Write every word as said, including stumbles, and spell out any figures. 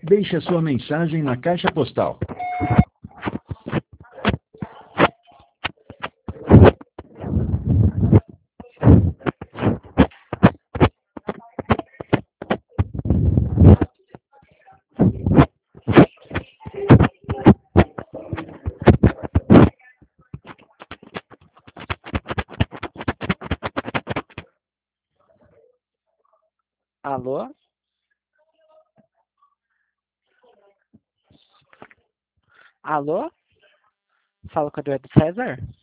Deixe a sua mensagem na caixa postal. Alô? Alô? Fala com o Eduardo César?